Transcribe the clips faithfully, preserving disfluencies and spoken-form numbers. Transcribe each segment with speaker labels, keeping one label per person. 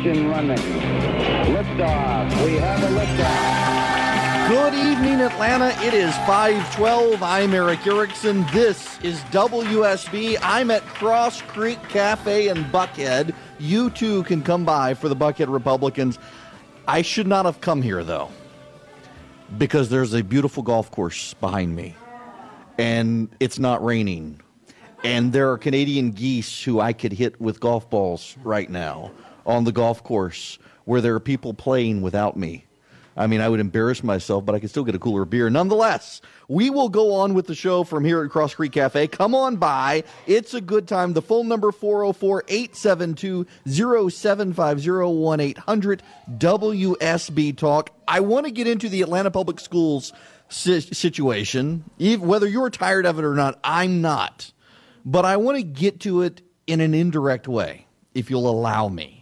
Speaker 1: Ignition running. Liftoff. We have a liftoff.
Speaker 2: Good evening, Atlanta. It is five twelve. I'm Eric Erickson. This is W S B. I'm at Cross Creek Cafe in Buckhead. You too can come by for the Buckhead Republicans. I should not have come here, though, because there's a beautiful golf course behind me, and it's not raining. And there are Canadian geese who I could hit with golf balls right now on the golf course where there are people playing without me. I mean, I would embarrass myself, but I could still get a cooler beer. Nonetheless, we will go on with the show from here at Cross Creek Cafe. Come on by. It's a good time. The phone number, four oh four, eight seven two, oh seven five oh, one eight hundred W S B Talk. I want to get into the Atlanta Public Schools si- situation. Even, whether you're tired of it or not, I'm not. But I want to get to it in an indirect way, if you'll allow me.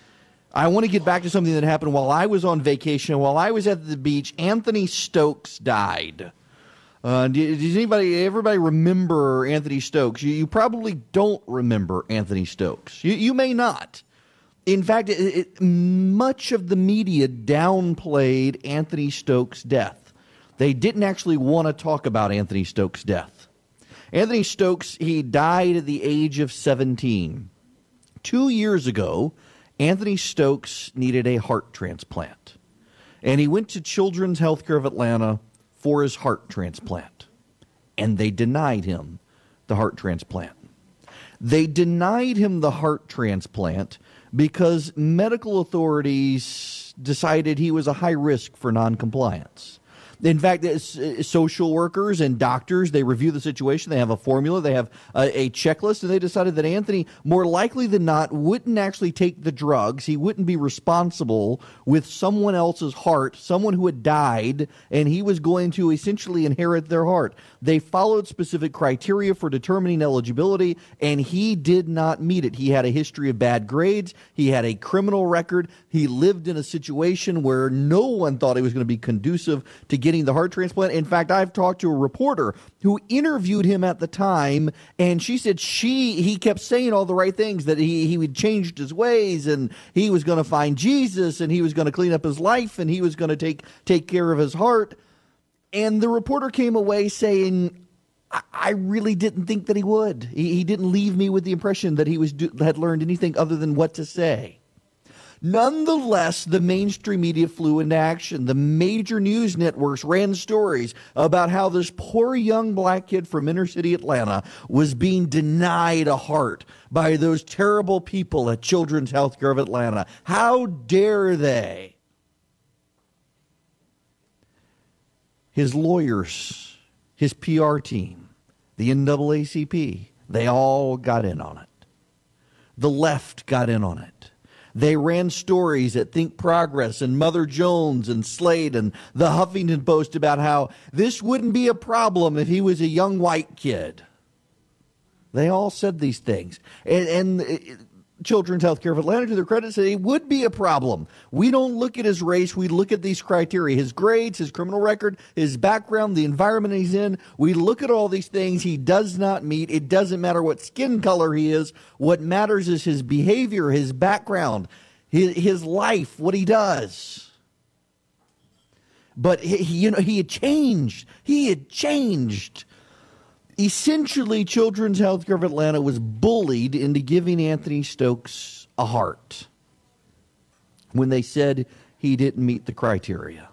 Speaker 2: I want to get back to something that happened while I was on vacation. While I was at the beach, Anthony Stokes died. Uh, does anybody, everybody remember Anthony Stokes? You, you probably don't remember Anthony Stokes. You, you may not. In fact, it, it, much of the media downplayed Anthony Stokes' death. They didn't actually want to talk about Anthony Stokes' death. Anthony Stokes, he died at the age of seventeen. Two years ago, Anthony Stokes needed a heart transplant, and he went to Children's Healthcare of Atlanta for his heart transplant, and they denied him the heart transplant. They denied him the heart transplant because medical authorities decided he was a high risk for noncompliance. In fact, social workers and doctors, they review the situation. They have a formula. They have a, a checklist, and they decided that Anthony, more likely than not, wouldn't actually take the drugs. He wouldn't be responsible with someone else's heart, someone who had died, and he was going to essentially inherit their heart. They followed specific criteria for determining eligibility, and he did not meet it. He had a history of bad grades. He had a criminal record. He lived in a situation where no one thought he was going to be conducive to getting the heart transplant. In fact, I've talked to a reporter who interviewed him at the time, and she said she he kept saying all the right things, that he, he had changed his ways, and he was going to find Jesus, and he was going to clean up his life, and he was going to take, take care of his heart. And the reporter came away saying, I, I really didn't think that he would. He, he didn't leave me with the impression that he was had learned anything other than what to say. Nonetheless, the mainstream media flew into action. The major news networks ran stories about how this poor young black kid from inner city Atlanta was being denied a heart by those terrible people at Children's Healthcare of Atlanta. How dare they? His lawyers, his P R team, the N double A C P, they all got in on it. The left got in on it. They ran stories at Think Progress and Mother Jones and Slate and the Huffington Post about how this wouldn't be a problem if he was a young white kid. They all said these things. And, and Children's Healthcare of Atlanta, to their credit, said it would be a problem. We don't look at his race. We look at these criteria, his grades, his criminal record, his background, the environment he's in. We look at all these things he does not meet. It doesn't matter what skin color he is. What matters is his behavior, his background, his, his life, what he does. But, he, you know, he had changed. He had changed. Essentially, Children's Healthcare of Atlanta was bullied into giving Anthony Stokes a heart when they said he didn't meet the criteria.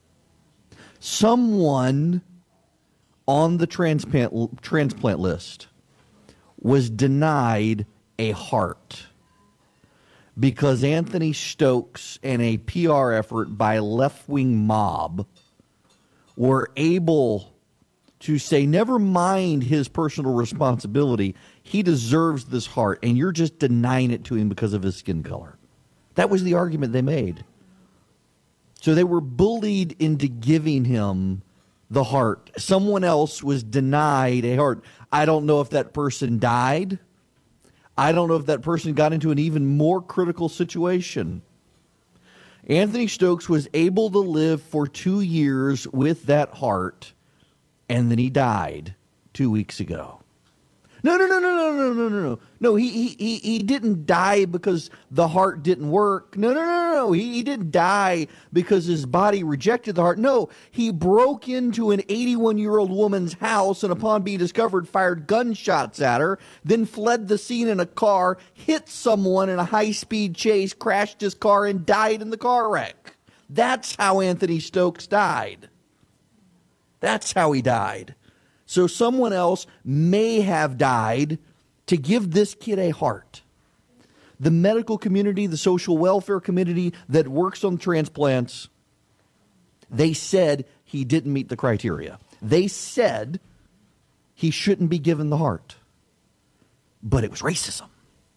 Speaker 2: Someone on the transplant, transplant list was denied a heart because Anthony Stokes and a P R effort by a left-wing mob were able to say, never mind his personal responsibility, he deserves this heart, and you're just denying it to him because of his skin color. That was the argument they made. So they were bullied into giving him the heart. Someone else was denied a heart. I don't know if that person died. I don't know if that person got into an even more critical situation. Anthony Stokes was able to live for two years with that heart, and then he died two weeks ago. No, no, no, no, no, no, no, no, no. No, he, he, he, he didn't die because the heart didn't work. No, no, no, no, no. He, he didn't die because his body rejected the heart. No, he broke into an eighty-one-year-old woman's house and upon being discovered, fired gunshots at her, then fled the scene in a car, hit someone in a high-speed chase, crashed his car, and died in the car wreck. That's how Anthony Stokes died. That's how he died. So someone else may have died to give this kid a heart. The medical community, the social welfare community that works on transplants, they said he didn't meet the criteria. They said he shouldn't be given the heart. But it was racism.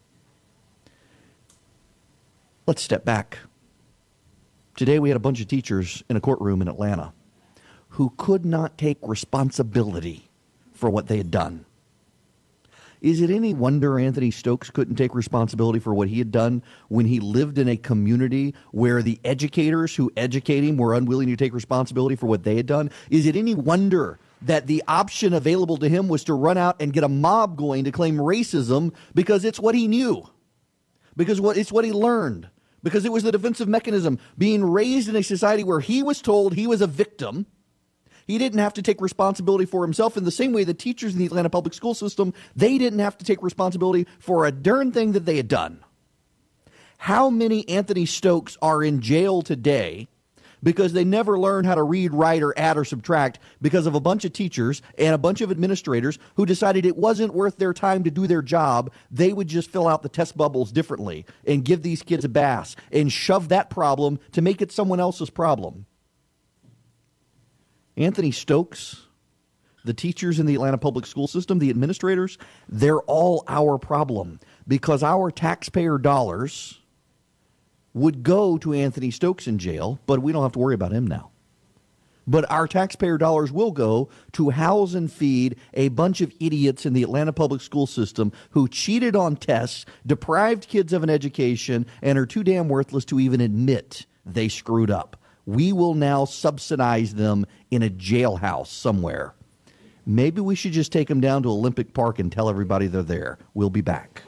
Speaker 2: Let's step back. Today we had a bunch of teachers in a courtroom in Atlanta who could not take responsibility for what they had done. Is it any wonder Anthony Stokes couldn't take responsibility for what he had done when he lived in a community where the educators who educate him were unwilling to take responsibility for what they had done? Is it any wonder that the option available to him was to run out and get a mob going to claim racism because it's what he knew, because what it's what he learned, because it was the defensive mechanism, being raised in a society where he was told he was a victim. He didn't have to take responsibility for himself in the same way the teachers in the Atlanta public school system, they didn't have to take responsibility for a darn thing that they had done. How many Anthony Stokes are in jail today because they never learned how to read, write, or add or subtract because of a bunch of teachers and a bunch of administrators who decided it wasn't worth their time to do their job. They would just fill out the test bubbles differently and give these kids a bass and shove that problem to make it someone else's problem. Anthony Stokes, the teachers in the Atlanta public school system, the administrators, they're all our problem because our taxpayer dollars would go to Anthony Stokes in jail, but we don't have to worry about him now. But our taxpayer dollars will go to house and feed a bunch of idiots in the Atlanta public school system who cheated on tests, deprived kids of an education, and are too damn worthless to even admit they screwed up. We will now subsidize them in a jailhouse somewhere. Maybe we should just take them down to Olympic Park and tell everybody they're there. We'll be back.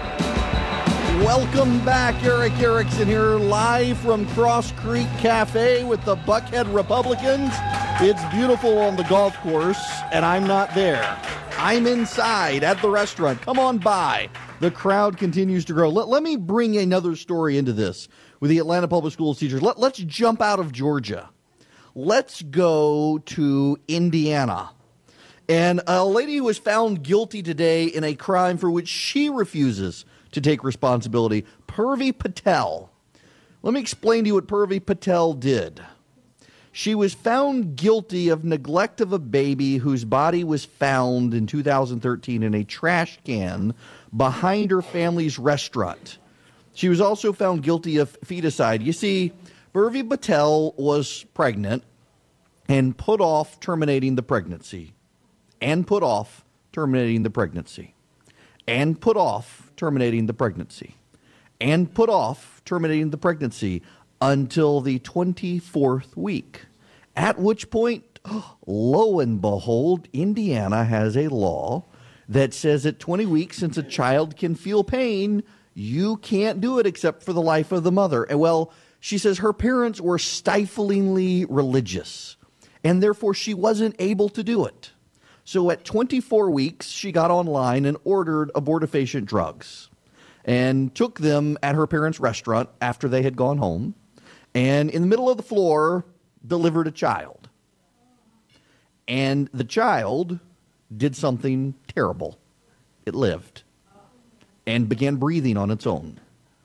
Speaker 2: Welcome back. Erick Erickson here, live from Cross Creek Cafe with the Buckhead Republicans. It's beautiful on the golf course, and I'm not there. I'm inside at the restaurant. Come on by. The crowd continues to grow. Let, let me bring another story into this with the Atlanta Public Schools teachers. Let, let's jump out of Georgia. Let's go to Indiana. And a lady who was found guilty today in a crime for which she refuses to take responsibility, Purvi Patel. Let me explain to you what Purvi Patel did. She was found guilty of neglect of a baby whose body was found in two thousand thirteen in a trash can behind her family's restaurant. She was also found guilty of feticide. You see, Purvi Patel was pregnant and put off terminating the pregnancy, and put off terminating the pregnancy, and put off terminating the pregnancy, and put off terminating the pregnancy until the twenty-fourth week, at which point, lo and behold, Indiana has a law that says at twenty weeks, since a child can feel pain, you can't do it except for the life of the mother. And well, she says her parents were stiflingly religious, and therefore she wasn't able to do it. So at twenty-four weeks, she got online and ordered abortifacient drugs and took them at her parents' restaurant after they had gone home, and in the middle of the floor, delivered a child. And the child did something terrible. It lived and began breathing on its own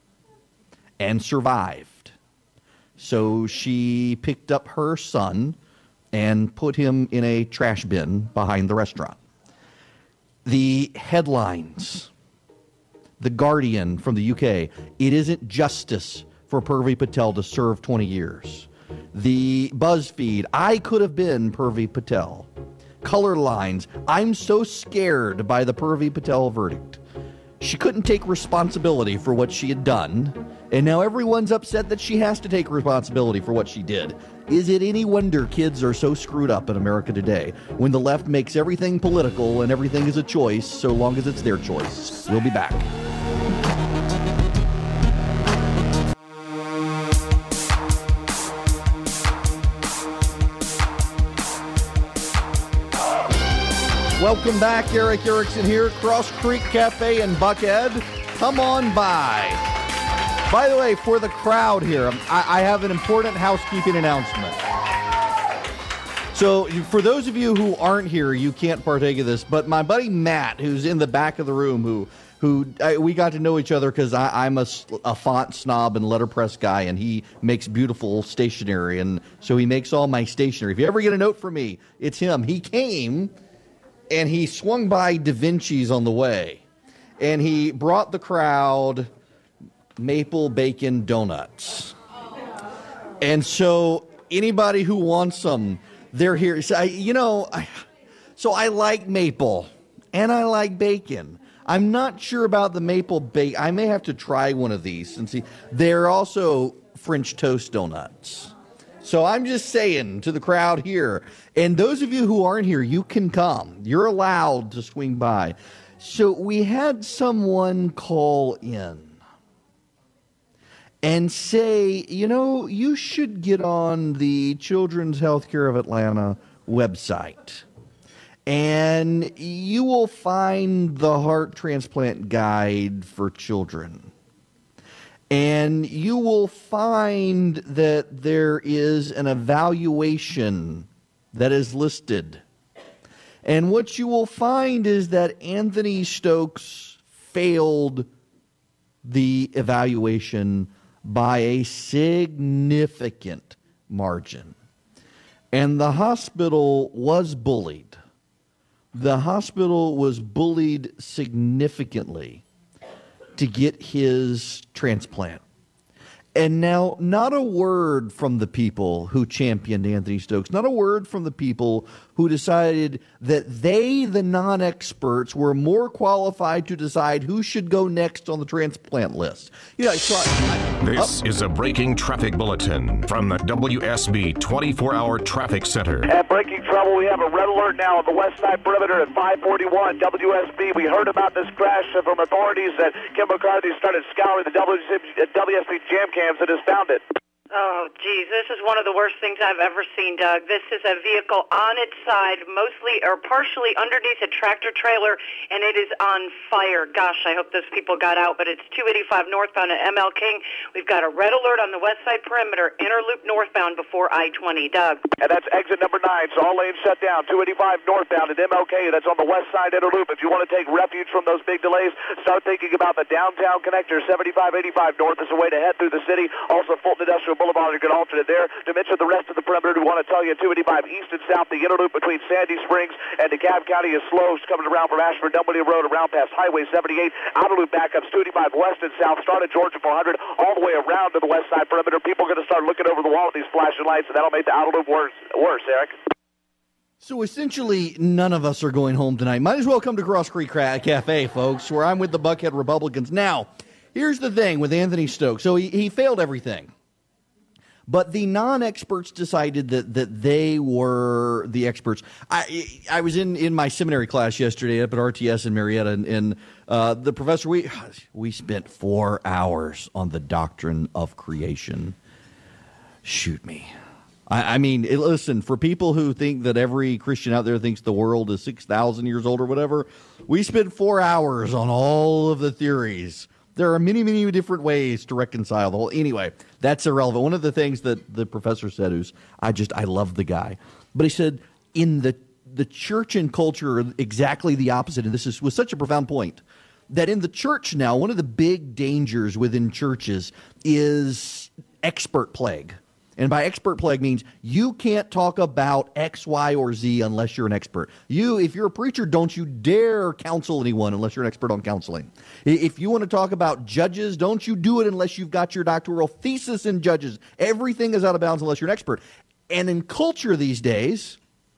Speaker 2: and survived. So she picked up her son and put him in a trash bin behind the restaurant. The headlines, The Guardian from the U K, it isn't justice for Purvi Patel to serve twenty years. The BuzzFeed, I could have been Purvi Patel. Color Lines, I'm so scared by the Purvi Patel verdict. She couldn't take responsibility for what she had done, And now everyone's upset that she has to take responsibility for what she did. Is it any wonder kids are so screwed up in America today when the left makes everything political and everything is a choice so long as it's their choice? We'll be back. Welcome back. Eric Erickson here, Cross Creek Cafe in Buckhead. Come on by. By the way, for the crowd here, I, I have an important housekeeping announcement. So for those of you who aren't here, you can't partake of this, but my buddy Matt, who's in the back of the room, who who I, we got to know each other because I'm a, a font snob and letterpress guy, and he makes beautiful stationery, and so he makes all my stationery. If you ever get a note from me, it's him. He came, and he swung by Da Vinci's on the way, and he brought the crowd maple bacon donuts. And so anybody who wants them, they're here. So I, you know, I, so I like maple and I like bacon. I'm not sure about the maple bacon. I may have to try one of these and see. They're also French toast donuts. So I'm just saying to the crowd here, and those of you who aren't here, you can come. You're allowed to swing by. So we had someone call in and say, you know, you should get on the Children's Healthcare of Atlanta website, and you will find the heart transplant guide for children. And you will find that there is an evaluation that is listed. And what you will find is that Anthony Stokes failed the evaluation by a significant margin. And the hospital was bullied. The hospital was bullied significantly to get his transplant. And now, not a word from the people who championed Anthony Stokes, not a word from the people who decided that they, the non-experts, were more qualified to decide who should go next on the transplant list. You know, so I, I,
Speaker 3: this oh. is a breaking traffic bulletin from the W S B twenty-four hour Traffic Center.
Speaker 4: At breaking trouble, we have a red alert now on the west side perimeter at five forty-one W S B. We heard about this crash from authorities that Kim McCarthy started scouring the W S B jam cams and has found it.
Speaker 5: Oh, geez, this is one of the worst things I've ever seen, Doug. This is a vehicle on its side, mostly or partially underneath a tractor trailer, and it is on fire. Gosh, I hope those people got out, but it's two eighty-five northbound at M L King. We've got a red alert on the west side perimeter, inner loop northbound before I twenty. Doug.
Speaker 4: And that's exit number nine, so all lanes shut down, two eighty-five northbound at M L K. That's on the west side inner loop. If you want to take refuge from those big delays, start thinking about the downtown connector, seventy-five eighty-five north is a way to head through the city. Also, Fulton Industrial Boulevard, a good alternate there. To mention the rest of the perimeter, we want to tell you two eighty-five east and south, the inner loop between Sandy Springs and DeKalb County is slow, coming around from Ashford Dunwoody Road, around past Highway seventy-eight. Outer loop backups, two eighty-five west and south, start at Georgia four hundred, all the way around to the west side perimeter. People are going to start looking over the wall with these flashing lights, and that'll make the outer loop worse, worse, Eric.
Speaker 2: So essentially, none of us are going home tonight. Might as well come to Cross Creek Cafe, folks, where I'm with the Buckhead Republicans. Now, here's the thing with Anthony Stokes. So he, he failed everything. But the non-experts decided that that they were the experts. I I was in, in my seminary class yesterday up at R T S in Marietta, and, and uh, the professor, we we spent four hours on the doctrine of creation. Shoot me. I, I mean, it, listen, for people who think that every Christian out there thinks the world is six thousand years old or whatever, we spent four hours on all of the theories. There are many, many different ways to reconcile the whole. Anyway, that's irrelevant. One of the things that the professor said is, I just, I love the guy. But he said, in the the church and culture are exactly the opposite. And this is was such a profound point, that in the church now, one of the big dangers within churches is expert plague. And by expert plague means you can't talk about X, Y, or Z unless you're an expert. You, if you're a preacher, don't you dare counsel anyone unless you're an expert on counseling. If you want to talk about judges, don't you do it unless you've got your doctoral thesis in judges. Everything is out of bounds unless you're an expert. And in culture these days,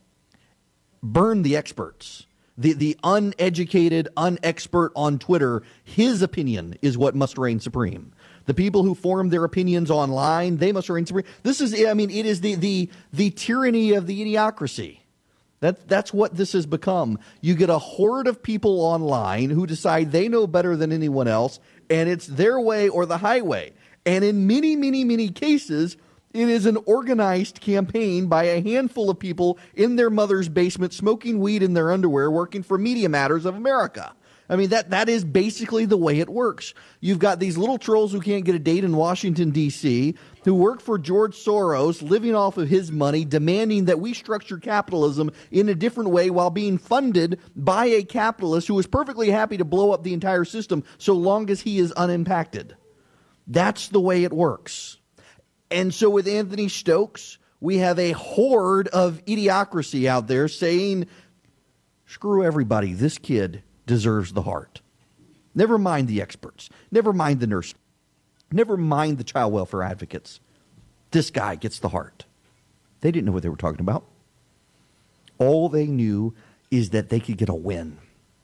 Speaker 2: burn the experts. The the uneducated, unexpert on Twitter, his opinion is what must reign supreme. The people who form their opinions online, they must remain supreme. This is, I mean, it is the the the tyranny of the idiocracy. That, that's what this has become. You get a horde of people online who decide they know better than anyone else, and it's their way or the highway. And in many, many, many cases, it is an organized campaign by a handful of people in their mother's basement smoking weed in their underwear working for Media Matters of America. I mean, that that is basically the way it works. You've got these little trolls who can't get a date in Washington, D C, who work for George Soros, living off of his money, demanding that we structure capitalism in a different way while being funded by a capitalist who is perfectly happy to blow up the entire system so long as he is unimpacted. That's the way it works. And so with Anthony Stokes, we have a horde of idiocracy out there saying, screw everybody, this kid deserves the heart. Never mind the experts. Never mind the nurse. Never mind the child welfare advocates. This guy gets the heart. They didn't know what they were talking about. All they knew is that they could get a win.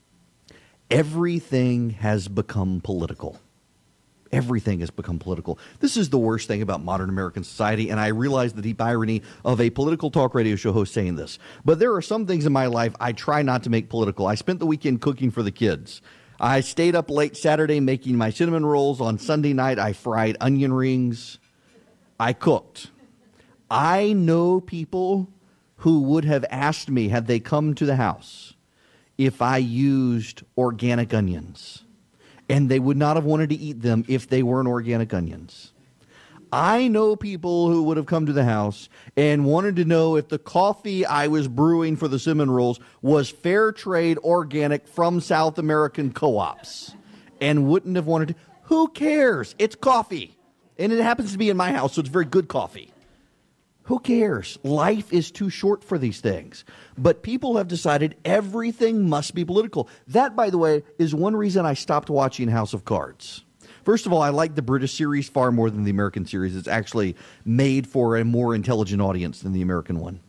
Speaker 2: Everything has become political. Everything has become political. This is the worst thing about modern American society, and I realize the deep irony of a political talk radio show host saying this. But there are some things in my life I try not to make political. I spent the weekend cooking for the kids. I stayed up late Saturday making my cinnamon rolls. On Sunday night, I fried onion rings. I cooked. I know people who would have asked me, had they come to the house, if I used organic onions. And they would not have wanted to eat them if they weren't organic onions. I know people who would have come to the house and wanted to know if the coffee I was brewing for the cinnamon rolls was fair trade organic from South American co-ops and wouldn't have wanted to. Who cares? It's coffee. And it happens to be in my house, so it's very good coffee. Who cares? Life is too short for these things. But people have decided everything must be political. That, by the way, is one reason I stopped watching House of Cards. First of all, I like the British series far more than the American series. It's actually made for a more intelligent audience than the American one.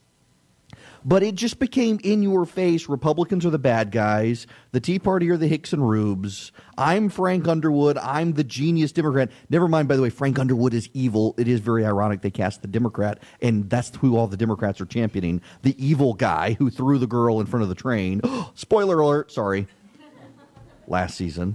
Speaker 2: But it just became in your face. Republicans are the bad guys. The Tea Party are the Hicks and Rubes. I'm Frank Underwood. I'm the genius Democrat. Never mind, by the way, Frank Underwood is evil. It is very ironic they cast the Democrat, and that's who all the Democrats are championing. The evil guy who threw the girl in front of the train. Spoiler alert, sorry. Last season.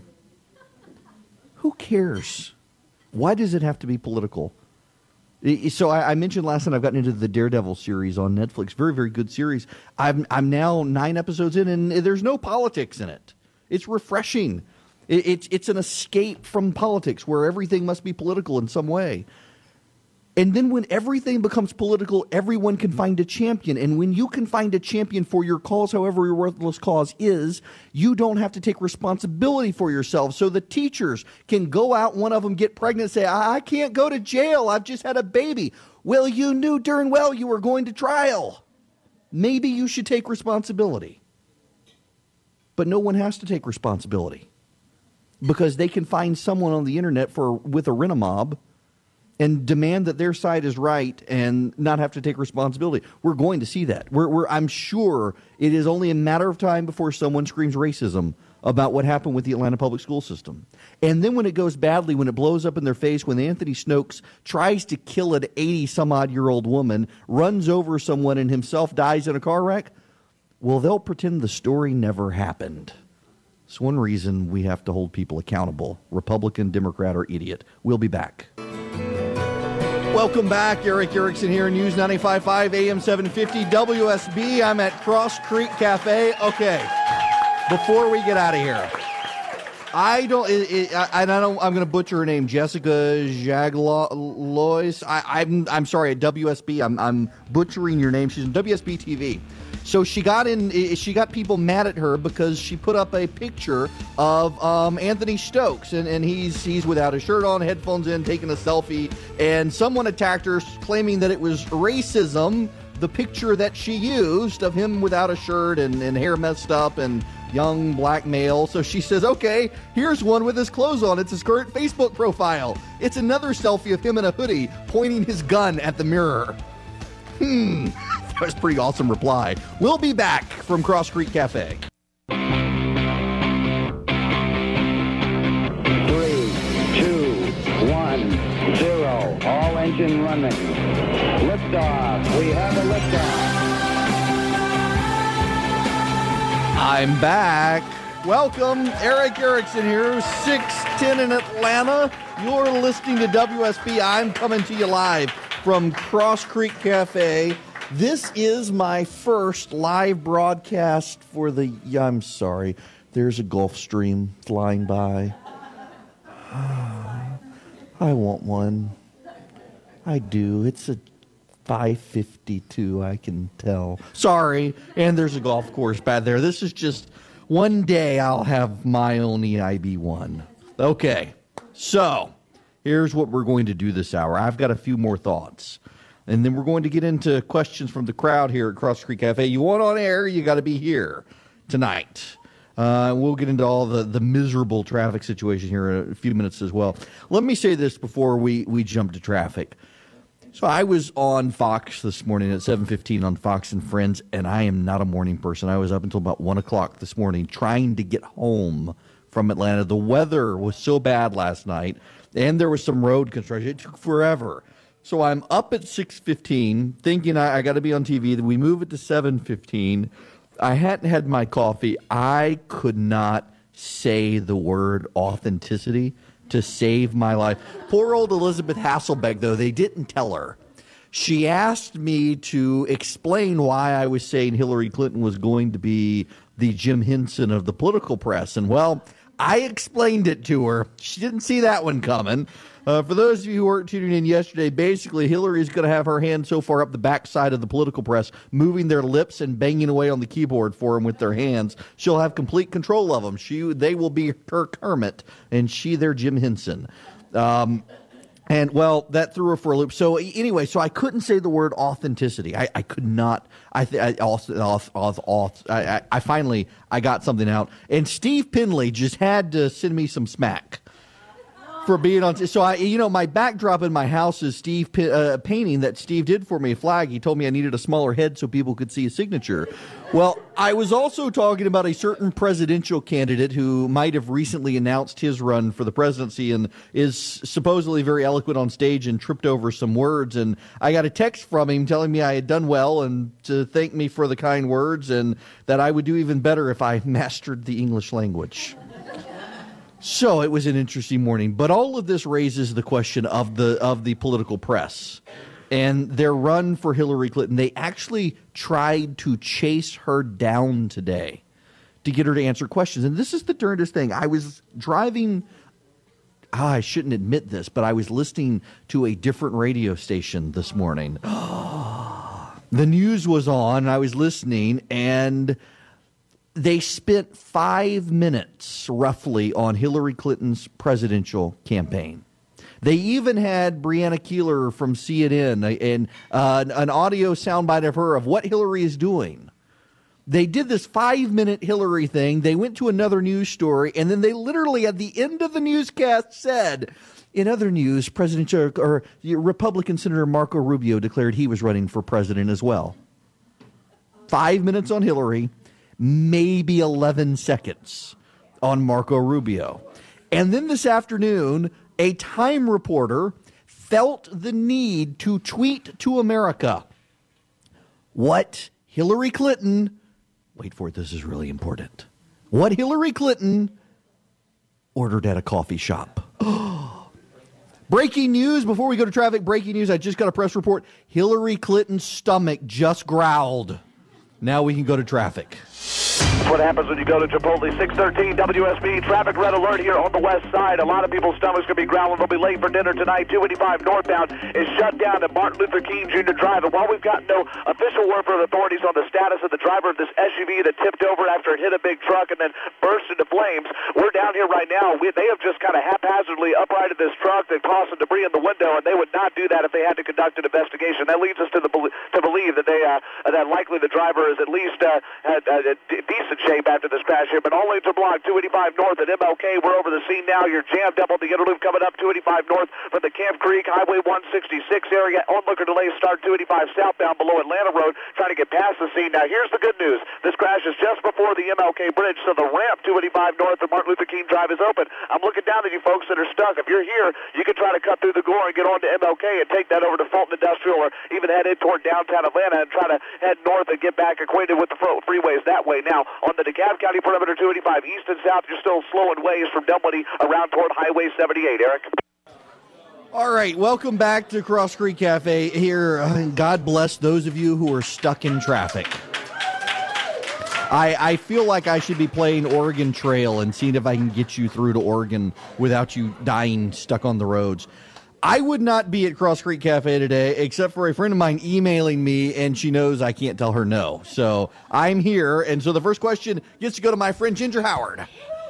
Speaker 2: Who cares? Why does it have to be political? So I, I mentioned last night I've gotten into the Daredevil series on Netflix. Very, very good series. I'm I'm now nine episodes in, and there's no politics in it. It's refreshing. It, it's it's an escape from politics where everything must be political in some way. And then when everything becomes political, everyone can find a champion. And when you can find a champion for your cause, however your worthless cause is, you don't have to take responsibility for yourself. So the teachers can go out, one of them get pregnant and say, I, I can't go to jail. I've just had a baby. Well, you knew darn well you were going to trial. Maybe you should take responsibility. But no one has to take responsibility because they can find someone on the internet for with a rent-a-mob and demand that their side is right and not have to take responsibility. We're going to see that. We're, we're, I'm sure it is only a matter of time before someone screams racism about what happened with the Atlanta public school system. And then when it goes badly, when it blows up in their face, when Anthony Stokes tries to kill an eighty-some-odd-year-old woman, runs over someone and himself dies in a car wreck, well, they'll pretend the story never happened. It's one reason we have to hold people accountable, Republican, Democrat, or idiot. We'll be back. Welcome back. Eric Erickson here, News ninety-five point five, A M seven fifty, W S B. I'm at Cross Creek Cafe. Okay, before we get out of here, I don't, it, it, I, I don't, I'm going to butcher her name, Jessica Jaglois. I, I'm, I'm sorry, at W S B, I'm, I'm butchering your name. She's in W S B T V. So she got in. She got people mad at her because she put up a picture of um, Anthony Stokes, and, and he's he's without a shirt on, headphones in, taking a selfie, and someone attacked her, claiming that it was racism. The picture that she used of him without a shirt and, and hair messed up and young black male. So she says, "Okay, here's one with his clothes on. It's his current Facebook profile. It's another selfie of him in a hoodie, pointing his gun at the mirror." Hmm. That was a pretty awesome reply. We'll be back from Cross Creek Cafe.
Speaker 1: Three, two, Ignition running. Liftoff. We have a liftoff.
Speaker 2: I'm back. Welcome. Eric Erickson here, six ten in Atlanta. You're listening to W S B. I'm coming to you live from Cross Creek Cafe. This is my first live broadcast for the... Yeah, I'm sorry. There's a Gulfstream flying by. I want one. I do. It's a five fifty-two, I can tell. Sorry. And there's a golf course back there. This is just one day I'll have my own E I B one. Okay. So here's what we're going to do this hour. I've got a few more thoughts. And then we're going to get into questions from the crowd here at Cross Creek Cafe. You want on air, you got to be here tonight. Uh, we'll get into all the, the miserable traffic situation here in a few minutes as well. Let me say this before we, we jump to traffic. So I was on Fox this morning at seven fifteen on Fox and Friends, and I am not a morning person. I was up until about one o'clock this morning trying to get home from Atlanta. The weather was so bad last night, and there was some road construction. It took forever. So I'm up at six fifteen thinking I, I got to be on T V. Then we move it to seven fifteen. I hadn't had my coffee. I could not say the word authenticity to save my life. Poor old Elizabeth Hasselbeck, though, they didn't tell her. She asked me to explain why I was saying Hillary Clinton was going to be the Jim Henson of the political press. And, well, I explained it to her. She didn't see that one coming. Uh, for those of you who weren't tuning in yesterday, basically Hillary's going to have her hand so far up the backside of the political press, moving their lips and banging away on the keyboard for them with their hands. She'll have complete control of them. She, they will be her Kermit, and she their Jim Henson. Um, and, well, that threw her for a loop. So, anyway, so I couldn't say the word authenticity. I, I could not. I, th- I also, auth, auth, auth, I, I, I finally, I got something out. And Steve Pinley just had to send me some smack for being on. So, I, you know, my backdrop in my house is Steve uh, painting that Steve did for me, a flag. He told me I needed a smaller head so people could see his signature. Well, I was also talking about a certain presidential candidate who might have recently announced his run for the presidency and is supposedly very eloquent on stage and tripped over some words. And I got a text from him telling me I had done well and to thank me for the kind words and that I would do even better if I mastered the English language. So it was an interesting morning, but all of this raises the question of the of the political press and their run for Hillary Clinton. They actually tried to chase her down today to get her to answer questions. And this is the darndest thing. I was driving, oh, I shouldn't admit this, but I was listening to a different radio station this morning. The news was on, I was listening, and they spent five minutes, roughly, on Hillary Clinton's presidential campaign. They even had Brianna Keeler from C N N and uh, an audio soundbite of her of what Hillary is doing. They did this five-minute Hillary thing. They went to another news story, and then they literally, at the end of the newscast, said, in other news, President or Republican Senator Marco Rubio declared he was running for president as well. Five minutes on Hillary. Maybe eleven seconds on Marco Rubio. And then this afternoon, a Time reporter felt the need to tweet to America what Hillary Clinton, wait for it, this is really important, what Hillary Clinton ordered at a coffee shop. Breaking news, before we go to traffic, breaking news, I just got a press report. Hillary Clinton's stomach just growled. Now we can go to traffic.
Speaker 4: That's what happens when you go to Chipotle. six thirteen W S B, traffic red alert here on the west side. A lot of people's stomachs going to be growling. They'll be late for dinner tonight. two eighty-five northbound is shut down at Martin Luther King Junior Drive. And while we've got no official word from authorities on the status of the driver of this S U V that tipped over after it hit a big truck and then burst into flames, we're down here right now. We, they have just kind of haphazardly uprighted this truck. They've tossed some debris in the window, and they would not do that if they had to conduct an investigation. That leads us to the to believe that they uh, that likely the driver is at least uh, had uh, a decent shape after this crash here. But all lanes are blocked. two eighty-five north at M L K. We're over the scene now. You're jammed up on the inner loop coming up two eighty-five north from the Camp Creek Highway one sixty-six area. Onlooker delays start two eighty-five southbound below Atlanta Road, trying to get past the scene. Now here's the good news. This crash is just before the M L K bridge, so the ramp two eighty-five north of Martin Luther King Drive is open. I'm looking down at you folks that are stuck. If you're here, you can try to cut through the Gore and get on to M L K and take that over to Fulton Industrial, or even head in toward downtown Atlanta and try to head north and get back acquainted with the freeways that way. Now, on the DeKalb County perimeter two eighty-five, east and south, you're still slow in ways from Dunwoody around toward Highway seventy-eight. Eric?
Speaker 2: All right, welcome back to Cross Creek Cafe here. Uh, God bless those of you who are stuck in traffic. I, I feel like I should be playing Oregon Trail and seeing if I can get you through to Oregon without you dying stuck on the roads. I would not be at Cross Creek Cafe today except for a friend of mine emailing me, and she knows I can't tell her no. So I'm here, and so the first question gets to go to my friend Ginger Howard.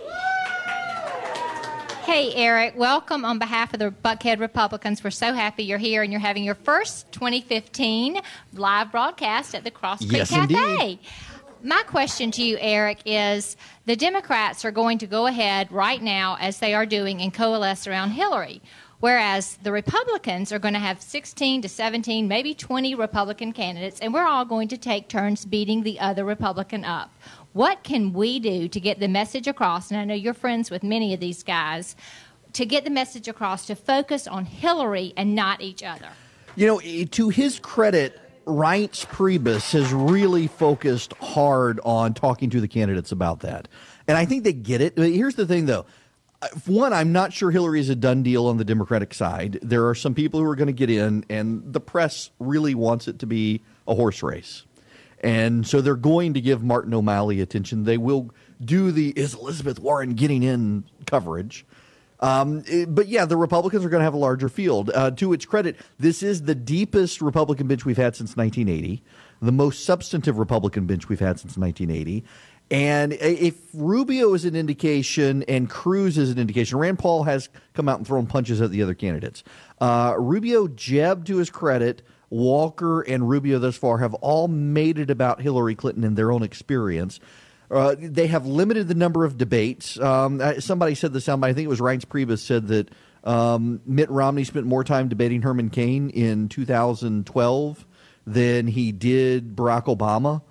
Speaker 6: Hey, Eric. Welcome on behalf of the Buckhead Republicans. We're so happy you're here, and you're having your first twenty fifteen live broadcast at the Cross Creek
Speaker 2: Yes,
Speaker 6: Cafe.
Speaker 2: Indeed.
Speaker 6: My question to you, Eric, is the Democrats are going to go ahead right now, as they are doing, and coalesce around Hillary, whereas the Republicans are going to have sixteen to seventeen, maybe twenty Republican candidates, and we're all going to take turns beating the other Republican up. What can we do to get the message across, and I know you're friends with many of these guys, to get the message across to focus on Hillary and not each other?
Speaker 2: You know, to his credit, Reince Priebus has really focused hard on talking to the candidates about that. And I think they get it. Here's the thing, though. One, I'm not sure Hillary is a done deal on the Democratic side. There are some people who are going to get in, and the press really wants it to be a horse race. And so they're going to give Martin O'Malley attention. They will do the is Elizabeth Warren getting in coverage. Um, it, but, yeah, the Republicans are going to have a larger field. Uh, to its credit, this is the deepest Republican bench we've had since nineteen eighty, the most substantive Republican bench we've had since nineteen eighty. And if Rubio is an indication and Cruz is an indication, Rand Paul has come out and thrown punches at the other candidates. Uh, Rubio, Jeb, to his credit, Walker and Rubio thus far have all made it about Hillary Clinton in their own experience. Uh, they have limited the number of debates. Um, somebody said the soundbite, I think it was Reince Priebus, said that um, Mitt Romney spent more time debating Herman Cain in two thousand twelve than he did Barack Obama.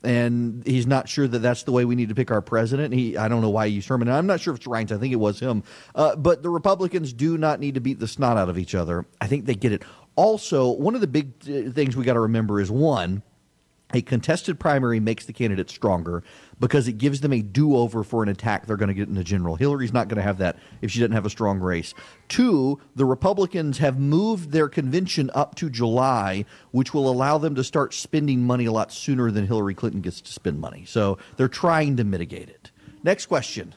Speaker 2: And he's not sure that that's the way we need to pick our president. He, I don't know why he used Herman. I'm not sure if it's Reince. I think it was him. Uh, but the Republicans do not need to beat the snot out of each other. I think they get it. Also, one of the big uh, things we got to remember is, one, a contested primary makes the candidate stronger because it gives them a do-over for an attack they're going to get in the general. Hillary's not going to have that if she doesn't have a strong race. Two, the Republicans have moved their convention up to July, which will allow them to start spending money a lot sooner than Hillary Clinton gets to spend money. So they're trying to mitigate it. Next question.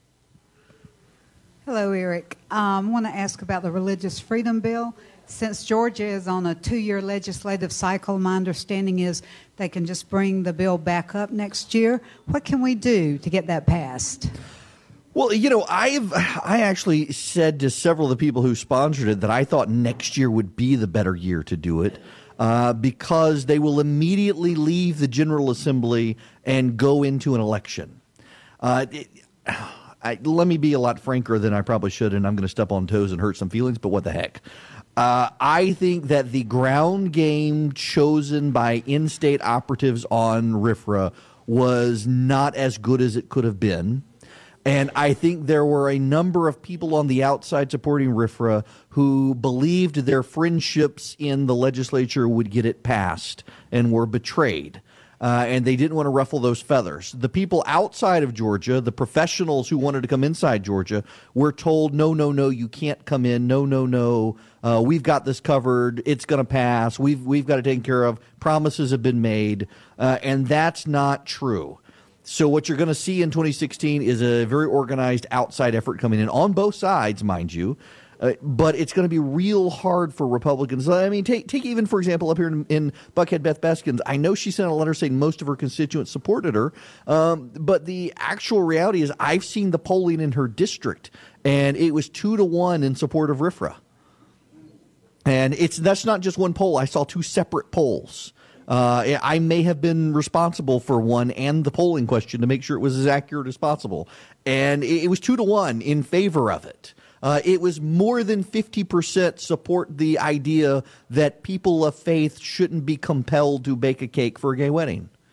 Speaker 7: Hello, Eric. Um, I want to ask about the Religious Freedom Bill. Since Georgia is on a two-year legislative cycle, my understanding is they can just bring the bill back up next year. What can we do to get that passed?
Speaker 2: Well, you know, I've I actually said to several of the people who sponsored it that I thought next year would be the better year to do it uh, because they will immediately leave the General Assembly and go into an election. Uh, it, I, let me be a lot franker than I probably should, and I'm going to step on toes and hurt some feelings, but what the heck. Uh, I think that the ground game chosen by in-state operatives on R F R A was not as good as it could have been. And I think there were a number of people on the outside supporting R F R A who believed their friendships in the legislature would get it passed and were betrayed. Uh, and they didn't want to ruffle those feathers. The people outside of Georgia, the professionals who wanted to come inside Georgia, were told, no, no, no, you can't come in. No, no, no. Uh, we've got this covered. It's going to pass. We've we've got it taken care of. Promises have been made. Uh, and that's not true. So what you're going to see in twenty sixteen is a very organized outside effort coming in on both sides, mind you. Uh, but it's going to be real hard for Republicans. I mean, take take even, for example, up here in, in Buckhead, Beth Beskins. I know she sent a letter saying most of her constituents supported her. Um, but the actual reality is I've seen the polling in her district, and it was two to one in support of R F R A. And it's that's not just one poll. I saw two separate polls. Uh, I may have been responsible for one and the polling question to make sure it was as accurate as possible. And it, it was two to one in favor of it. Uh, it was more than fifty percent support the idea that people of faith shouldn't be compelled to bake a cake for a gay wedding.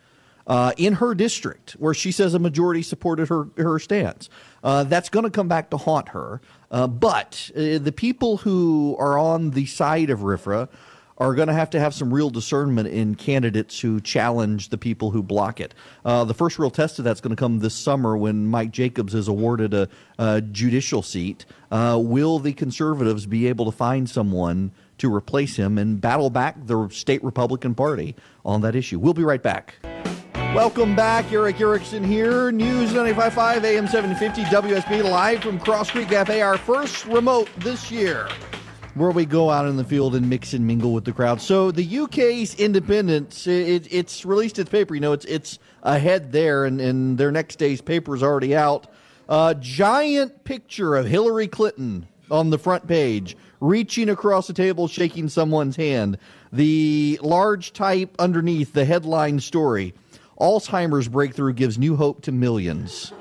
Speaker 2: uh, in her district, where she says a majority supported her, her stance. Uh, that's going to come back to haunt her. Uh, but uh, the people who are on the side of R F R A are going to have to have some real discernment in candidates who challenge the people who block it. Uh, the first real test of that's going to come this summer when Mike Jacobs is awarded a, a judicial seat. Uh, will the conservatives be able to find someone to replace him and battle back the state Republican Party on that issue? We'll be right back. Welcome back. Eric Erickson here. News ninety-five point five A M seven fifty W S B, live from Cross Creek Cafe, our first remote this year, where we go out in the field and mix and mingle with the crowd. So the U K's independence, it, it's released its paper. You know, it's it's ahead there, and, and their next day's paper is already out. A giant picture of Hillary Clinton on the front page, reaching across the table, shaking someone's hand. The large type underneath the headline story, Alzheimer's breakthrough gives new hope to millions.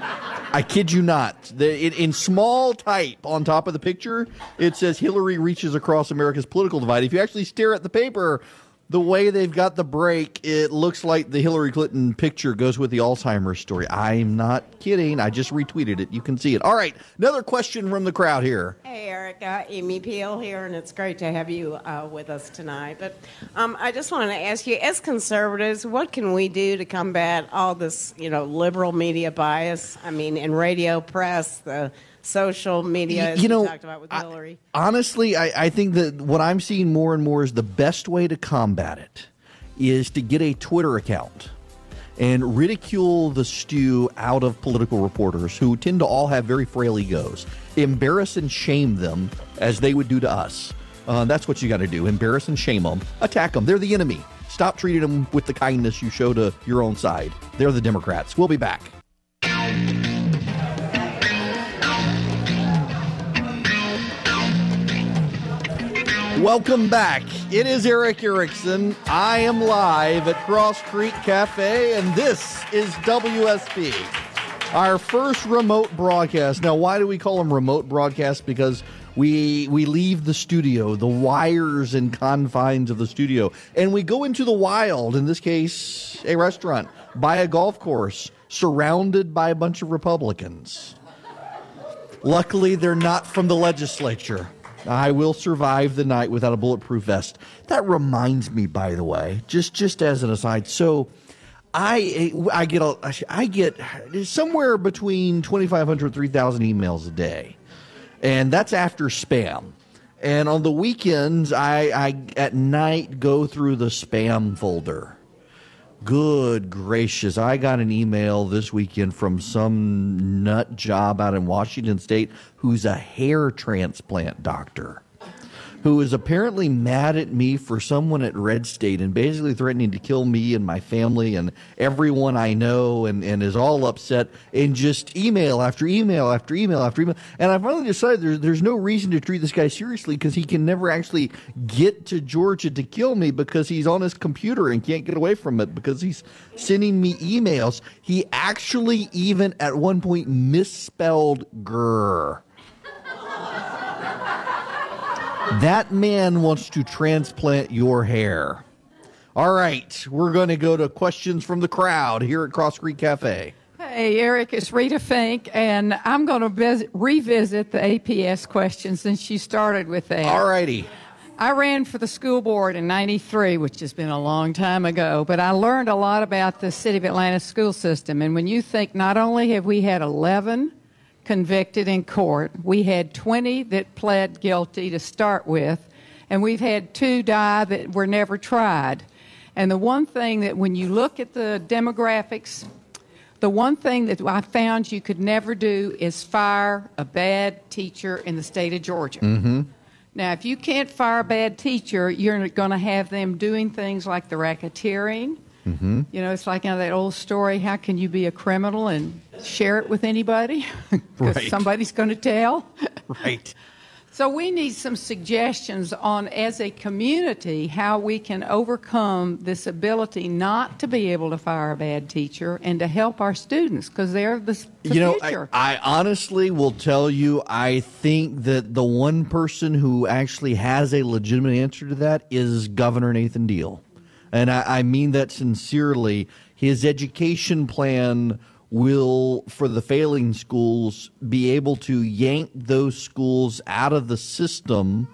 Speaker 2: I kid you not. The, it, in small type on top of the picture, it says Hillary reaches across America's political divide. If you actually stare at the paper, the way they've got the break, it looks like the Hillary Clinton picture goes with the Alzheimer's story. I'm not kidding. I just retweeted it. You can see it. All right. Another question from the crowd here.
Speaker 8: Hey, Eric. Uh, Amy Peel here, and it's great to have you uh, with us tonight. But um, I just wanted to ask you, as conservatives, what can we do to combat all this, you know, liberal media bias? I mean, in radio, press, the social media, as
Speaker 2: you know,
Speaker 8: we talked about with
Speaker 2: I,
Speaker 8: Hillary.
Speaker 2: Honestly, I, I think that what I'm seeing more and more is the best way to combat it is to get a Twitter account and ridicule the stew out of political reporters who tend to all have very frail egos. Embarrass and shame them as they would do to us. Uh, that's what you got to do. Embarrass and shame them. Attack them. They're the enemy. Stop treating them with the kindness you show to your own side. They're the Democrats. We'll be back. Welcome back. It is Eric Erickson. I am live at Cross Creek Cafe, and this is W S B, our first remote broadcast. Now, why do we call them remote broadcasts? Because we we leave the studio, the wires and confines of the studio, and we go into the wild, in this case, a restaurant, by a golf course, surrounded by a bunch of Republicans. Luckily, they're not from the legislature. I will survive the night without a bulletproof vest. That reminds me, by the way, just just as an aside. So, I I get a, I get somewhere between twenty-five hundred, three thousand emails a day, and that's after spam. And on the weekends, I, I at night go through the spam folder. Good gracious. I got an email this weekend from some nut job out in Washington State who's a hair transplant doctor, who is apparently mad at me for someone at Red State and basically threatening to kill me and my family and everyone I know, and, and is all upset, and just email after email after email after email. And I finally decided there's, there's no reason to treat this guy seriously because he can never actually get to Georgia to kill me because he's on his computer and can't get away from it because he's sending me emails. He actually even at one point misspelled grr. That man wants to transplant your hair. All right, we're going to go to questions from the crowd here at Cross Creek Cafe.
Speaker 9: Hey, Eric, it's Rita Fink, and I'm going to vis- revisit the A P S question since you started with that.
Speaker 2: All righty.
Speaker 9: I ran for the school board in ninety-three, which has been a long time ago, but I learned a lot about the City of Atlanta school system. And when you think not only have we had eleven convicted in court, we had twenty that pled guilty to start with, and we've had two die that were never tried. And the one thing that when you look at the demographics, the one thing that I found you could never do is fire a bad teacher in the state of Georgia.
Speaker 2: Mm-hmm.
Speaker 9: Now, if you can't fire a bad teacher, you're going to have them doing things like the racketeering.
Speaker 2: Mm-hmm.
Speaker 9: You know, it's like you know, that old story, how can you be a criminal and share it with anybody? Because
Speaker 2: Right.
Speaker 9: somebody's going to tell.
Speaker 2: Right.
Speaker 9: So we need some suggestions on, as a community, how we can overcome this ability not to be able to fire a bad teacher and to help our students because they're the, the
Speaker 2: you know,
Speaker 9: future.
Speaker 2: I, I honestly will tell you, I think that the one person who actually has a legitimate answer to that is Governor Nathan Deal. And I, I mean that sincerely. His education plan will, for the failing schools, be able to yank those schools out of the system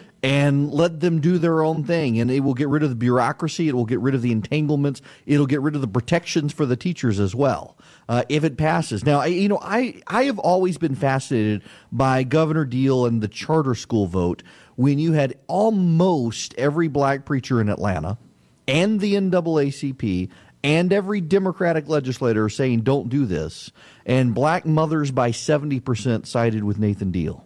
Speaker 2: and let them do their own thing. And it will get rid of the bureaucracy. It will get rid of the entanglements. It'll get rid of the protections for the teachers as well, uh, if it passes. Now, I, you know, I, I have always been fascinated by Governor Deal and the charter school vote when you had almost every black preacher in Atlanta and the N double A C P and every Democratic legislator saying don't do this, and black mothers by seventy percent sided with Nathan Deal.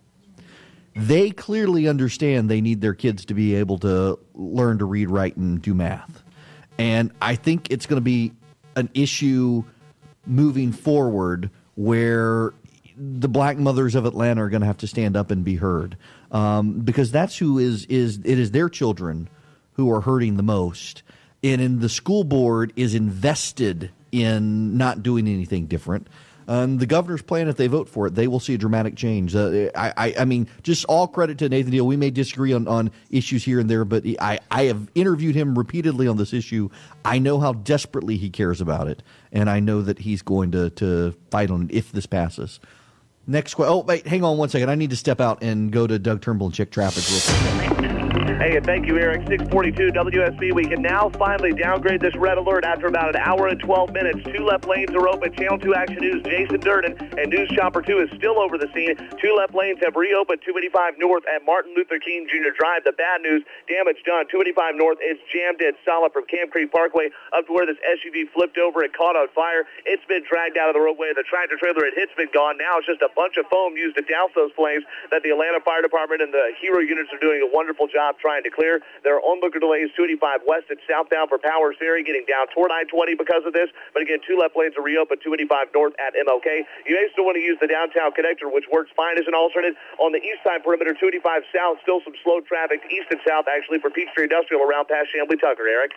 Speaker 2: They clearly understand they need their kids to be able to learn to read, write, and do math. And I think it's going to be an issue moving forward where the black mothers of Atlanta are going to have to stand up and be heard, um, because that's who is is it is their children who are hurting the most. And in the school board is invested in not doing anything different. Um, the governor's plan, if they vote for it, they will see a dramatic change. Uh, I, I, I mean, just all credit to Nathan Deal. We may disagree on, on issues here and there, but I, I have interviewed him repeatedly on this issue. I know how desperately he cares about it, and I know that he's going to, to fight on it if this passes. Next question. Oh, wait, hang on one second. I need to step out and go to Doug Turnbull and check traffic real quick.
Speaker 4: Hey, and thank you, Eric. six forty-two W S B. We can now finally downgrade this red alert after about an hour and twelve minutes. Two left lanes are open. Channel two Action News, Jason Durden, and News Chopper two is still over the scene. Two left lanes have reopened. two eighty-five North at Martin Luther King Junior Drive. The bad news, damage done. two eighty-five North is jammed in solid from Camp Creek Parkway up to where this S U V flipped over and caught on fire. It's been dragged out of the roadway. The tractor trailer it hit's been gone. Now it's just a bunch of foam used to douse those flames that the Atlanta Fire Department and the Hero units are doing a wonderful job trying to clear. There are onlooker delays two eighty-five west and southbound for Powers Ferry, getting down toward I twenty because of this. But again, two left lanes are reopened, two eighty-five north at M L K. You may still want to use the downtown connector, which works fine as an alternate. On the east side perimeter, two eighty-five south, still some slow traffic east and south, actually, for Peachtree Industrial around past Chamblee Tucker, Eric.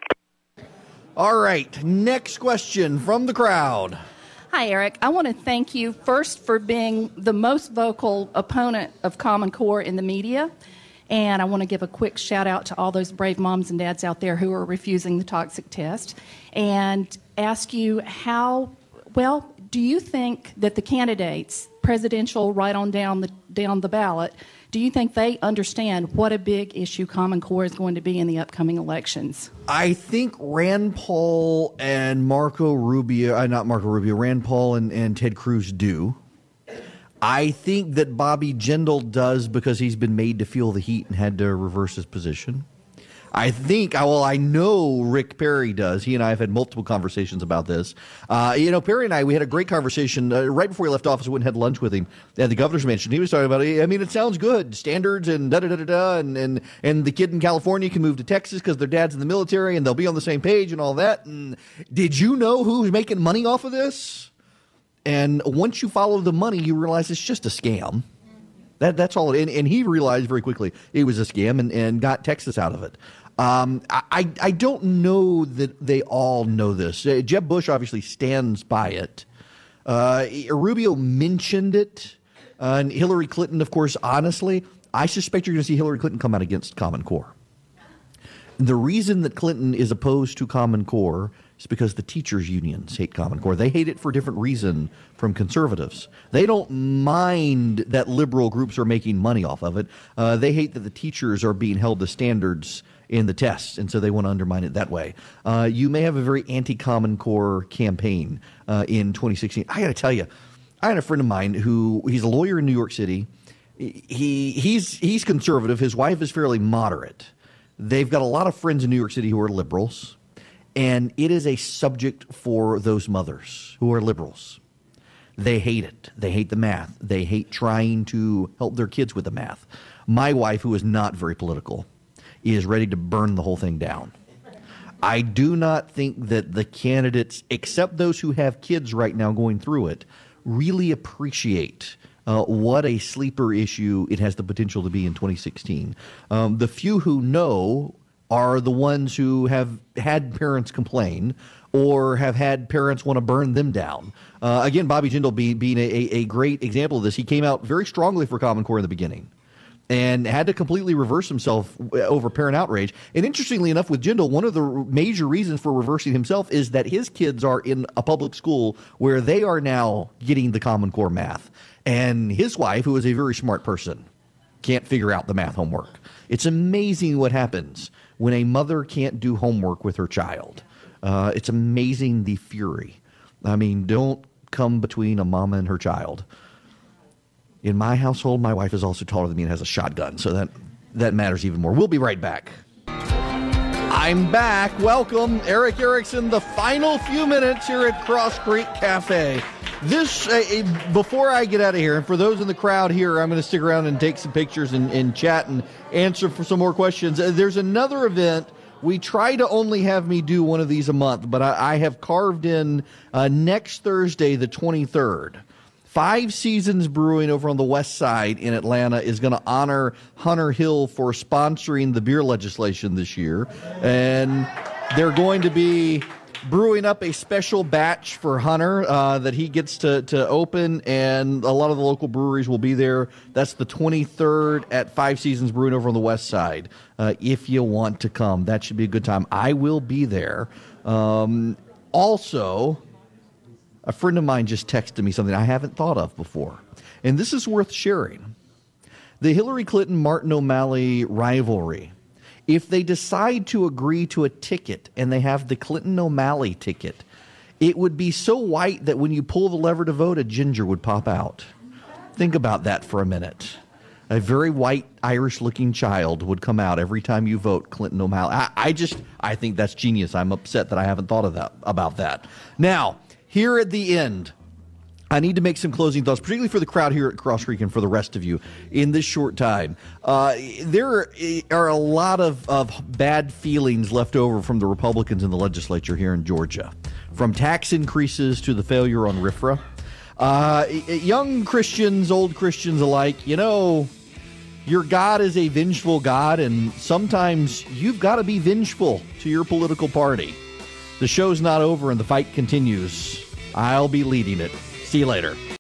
Speaker 2: All right, next question from the crowd.
Speaker 10: Hi, Eric. I want to thank you first for being the most vocal opponent of Common Core in the media. And I want to give a quick shout out to all those brave moms and dads out there who are refusing the toxic test and ask you how, well, do you think that the candidates, presidential right on down the, down the ballot, do you think they understand what a big issue Common Core is going to be in the upcoming elections?
Speaker 2: I think Rand Paul and Marco Rubio, uh, not Marco Rubio, Rand Paul and, and Ted Cruz do. I think that Bobby Jindal does because he's been made to feel the heat and had to reverse his position. I think, well, I know Rick Perry does. He and I have had multiple conversations about this. Uh, you know, Perry and I, we had a great conversation uh, right before he left office. I went and had lunch with him at the governor's mansion. He was talking about, I mean, it sounds good, standards and da-da-da-da-da, and, and, and the kid in California can move to Texas because their dad's in the military and they'll be on the same page and all that. And did you know who's making money off of this? And once you follow the money, you realize it's just a scam. That that's all. And, and he realized very quickly it was a scam and, and got Texas out of it. Um, I, I don't know that they all know this. Uh, Jeb Bush obviously stands by it. Uh, Rubio mentioned it. Uh, and Hillary Clinton, of course, honestly, I suspect you're going to see Hillary Clinton come out against Common Core. The reason that Clinton is opposed to Common Core is because the teachers' unions hate Common Core. They hate it for a different reason from conservatives. They don't mind that liberal groups are making money off of it. Uh, they hate that the teachers are being held to standards in the tests, and so they want to undermine it that way. Uh, you may have a very anti-Common Core campaign uh, in twenty sixteen. I got to tell you, I had a friend of mine who he's a lawyer in New York City. He he's he's conservative. His wife is fairly moderate. They've got a lot of friends in New York City who are liberals, and it is a subject for those mothers who are liberals. They hate it. They hate the math. They hate trying to help their kids with the math. My wife, who is not very political, is ready to burn the whole thing down. I do not think that the candidates, except those who have kids right now going through it, really appreciate Uh, what a sleeper issue it has the potential to be in twenty sixteen. Um, the few who know are the ones who have had parents complain or have had parents want to burn them down. Uh, again, Bobby Jindal be, being a, a great example of this. He came out very strongly for Common Core in the beginning. and had to completely reverse himself over parent outrage. And interestingly enough, with Jindal, one of the major reasons for reversing himself is that his kids are in a public school where they are now getting the Common Core math. And his wife, who is a very smart person, can't figure out the math homework. It's amazing what happens when a mother can't do homework with her child. Uh, it's amazing the fury. I mean, don't come between a mama and her child. In my household, my wife is also taller than me and has a shotgun, so that, that matters even more. We'll be right back. I'm back. Welcome, Erick Erickson, the final few minutes here at Cross Creek Cafe. This, uh, before I get out of here, and for those in the crowd here, I'm going to stick around and take some pictures and, and chat and answer for some more questions. Uh, there's another event. We try to only have me do one of these a month, but I, I have carved in uh, next Thursday, the twenty-third. Five Seasons Brewing over on the west side in Atlanta is going to honor Hunter Hill for sponsoring the beer legislation this year. And they're going to be brewing up a special batch for Hunter uh, that he gets to, to open, and a lot of the local breweries will be there. That's the twenty-third at Five Seasons Brewing over on the west side. Uh, if you want to come, that should be a good time. I will be there. Um, also... A friend of mine just texted me something I haven't thought of before, and this is worth sharing. The Hillary Clinton-Martin O'Malley rivalry, if they decide to agree to a ticket and they have the Clinton-O'Malley ticket, it would be so white that when you pull the lever to vote, a ginger would pop out. Think about that for a minute. A very white Irish-looking child would come out every time you vote Clinton O'Malley. I, I just, I think that's genius. I'm upset that I haven't thought of that about that. Now, here at the end, I need to make some closing thoughts, particularly for the crowd here at Cross Creek and for the rest of you in this short time. Uh, there are a lot of, of bad feelings left over from the Republicans in the legislature here in Georgia, from tax increases to the failure on RFRA. Uh, young Christians, old Christians alike, you know, your God is a vengeful God, and sometimes you've got to be vengeful to your political party. The show's not over and the fight continues. I'll be leading it. See you later.